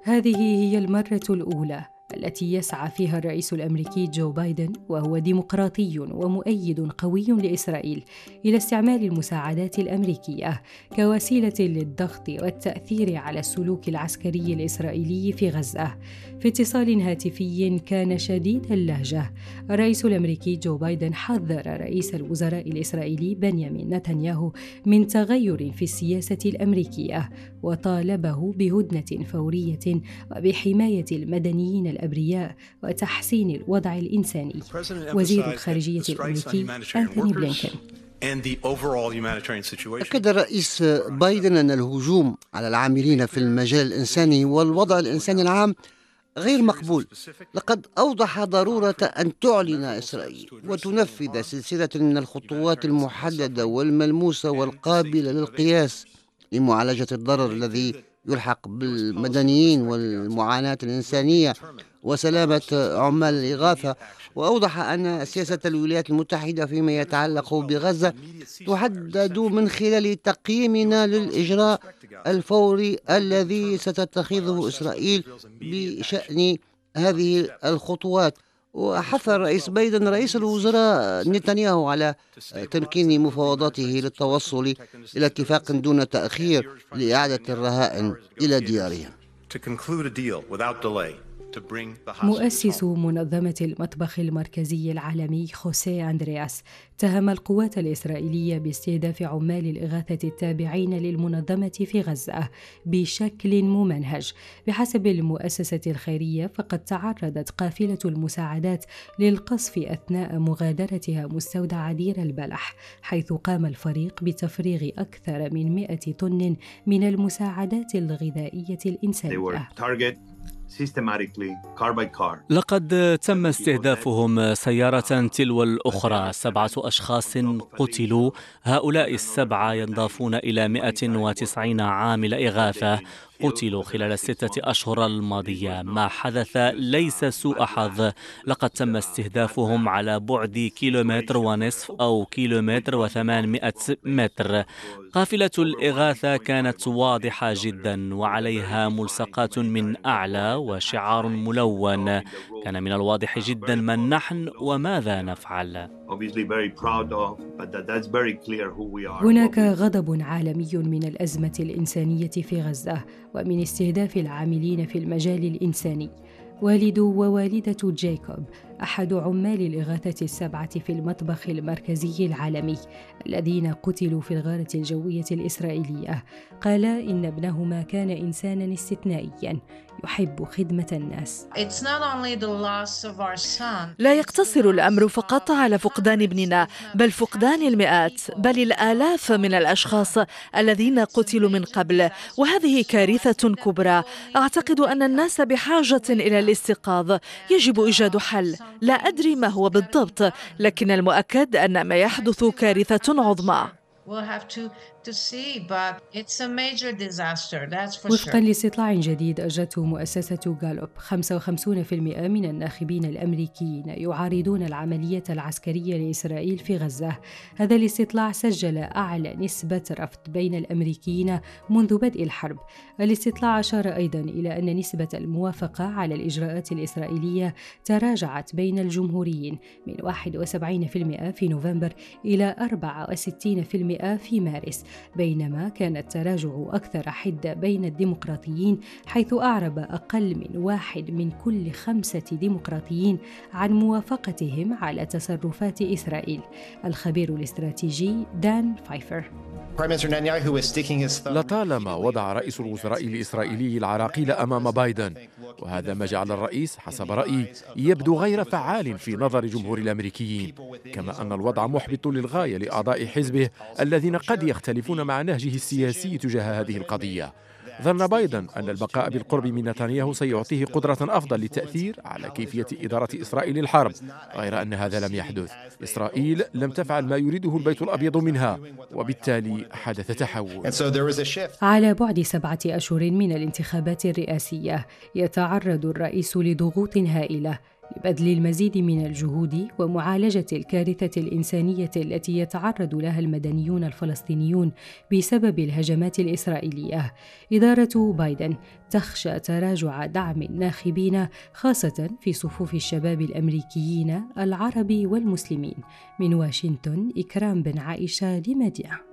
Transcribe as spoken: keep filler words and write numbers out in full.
هذه هي المرة الأولى التي يسعى فيها الرئيس الأمريكي جو بايدن، وهو ديمقراطي ومؤيد قوي لإسرائيل، إلى استعمال المساعدات الأمريكية كوسيلة للضغط والتأثير على السلوك العسكري الإسرائيلي في غزة. في اتصال هاتفي كان شديد اللهجة، الرئيس الأمريكي جو بايدن حذر رئيس الوزراء الإسرائيلي بنيامين نتنياهو من تغير في السياسة الأمريكية، وطالبه بهدنة فورية وبحماية المدنيين الأبرياء وتحسين الوضع الإنساني. وزير الخارجية الأمريكي أنتوني بلينكن أكد الرئيس بايدن أن الهجوم على العاملين في المجال الإنساني والوضع الإنساني العام غير مقبول. لقد أوضح ضرورة أن تعلن إسرائيل وتنفذ سلسلة من الخطوات المحددة والملموسة والقابلة للقياس لمعالجة الضرر الذي يلحق بالمدنيين والمعاناة الإنسانية وسلامة عمال الإغاثة. وأوضح أن سياسة الولايات المتحدة فيما يتعلق بغزة تحدد من خلال تقييمنا للإجراء الفوري الذي ستتخذه إسرائيل بشأن هذه الخطوات. وحث الرئيس بايدن رئيس الوزراء نتنياهو على تمكين مفاوضاته للتوصل إلى اتفاق دون تأخير لإعادة الرهائن إلى ديارهم. مؤسس منظمة المطبخ المركزي العالمي خوسيه أندرياس اتهم القوات الإسرائيلية باستهداف عمال الإغاثة التابعين للمنظمة في غزة بشكل ممنهج. بحسب المؤسسة الخيرية، فقد تعرضت قافلة المساعدات للقصف أثناء مغادرتها مستودع دير البلح، حيث قام الفريق بتفريغ أكثر من مئة طن من المساعدات الغذائية الإنسانية. لقد تم استهدافهم سيارة تلو الأخرى، سبعة أشخاص قتلوا، هؤلاء السبعة ينضافون إلى مئة وتسعين عامل إغاثة قتلوا خلال الستة أشهر الماضية. ما حدث ليس سوء حظ، لقد تم استهدافهم على بعد كيلومتر ونصف أو كيلومتر وثمانمائة متر. قافلة الإغاثة كانت واضحة جدا وعليها ملصقات من أعلى وشعار ملون. كان من الواضح جدا من نحن وماذا نفعل. هناك غضب عالمي من الأزمة الإنسانية في غزة ومن استهداف العاملين في المجال الإنساني. والد ووالدة جايكوب أحد عمال الإغاثة السبعة في المطبخ المركزي العالمي الذين قتلوا في الغارة الجوية الإسرائيلية، قالا إن ابنهما كان إنسانا استثنائيا يحب خدمة الناس. لا يقتصر الأمر فقط على فقدان ابننا، بل فقدان المئات بل الآلاف من الأشخاص الذين قتلوا من قبل، وهذه كارثة كبرى. أعتقد أن الناس بحاجة إلى الاستيقاظ، يجب إيجاد حل. لا أدري ما هو بالضبط، لكن المؤكد أن ما يحدث كارثة عظمى. وفقا لاستطلاع جديد أجرته مؤسسة غالوب، خمسة وخمسين بالمئة من الناخبين الأمريكيين يعارضون العملية العسكرية لإسرائيل في غزة. هذا الاستطلاع سجل أعلى نسبة رفض بين الأمريكيين منذ بدء الحرب. الاستطلاع أشار أيضا إلى أن نسبة الموافقة على الإجراءات الإسرائيلية تراجعت بين الجمهوريين من واحد وسبعين بالمئة في نوفمبر إلى أربعة وستين بالمئة في مارس، بينما كان التراجع أكثر حدة بين الديمقراطيين، حيث أعرب أقل من واحد من كل خمسة ديمقراطيين عن موافقتهم على تصرفات إسرائيل. الخبير الاستراتيجي دان فايفر: لطالما وضع رئيس الوزراء الإسرائيلي العراقيل أمام بايدن، وهذا ما جعل الرئيس حسب رأيي يبدو غير فعال في نظر جمهور الأمريكيين، كما أن الوضع محبط للغاية لأعضاء حزبه الذين قد يختلفون مع نهجه السياسي تجاه هذه القضية. ظن بايدن أن البقاء بالقرب من نتنياهو سيعطيه قدرة أفضل للتأثير على كيفية إدارة إسرائيل الحرب، غير أن هذا لم يحدث. إسرائيل لم تفعل ما يريده البيت الأبيض منها، وبالتالي حدث تحول. على بعد سبعة أشهر من الانتخابات الرئاسية، يتعرض الرئيس لضغوط هائلة لبذل المزيد من الجهود ومعالجة الكارثة الإنسانية التي يتعرض لها المدنيون الفلسطينيون بسبب الهجمات الإسرائيلية. إدارة بايدن تخشى تراجع دعم الناخبين خاصة في صفوف الشباب الأمريكيين العرب والمسلمين. من واشنطن، إكرام بن عائشة لميديا.